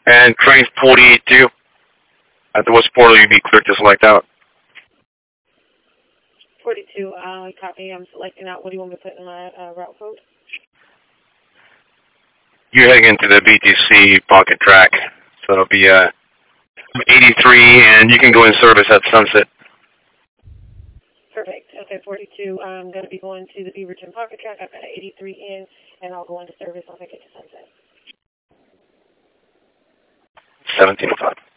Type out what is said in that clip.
And train 42 at the West Portal, you'd be cleared to select out. 42, copy. I'm selecting out. What do you want me to put in my route code? You're heading into the BTC pocket track, so it'll be 83, and you can go in service at sunset. Perfect. Okay, 42. I'm going to be going to the Beaverton pocket track. I've got an 83 in, and I'll go into service once I get to sunset. 1705.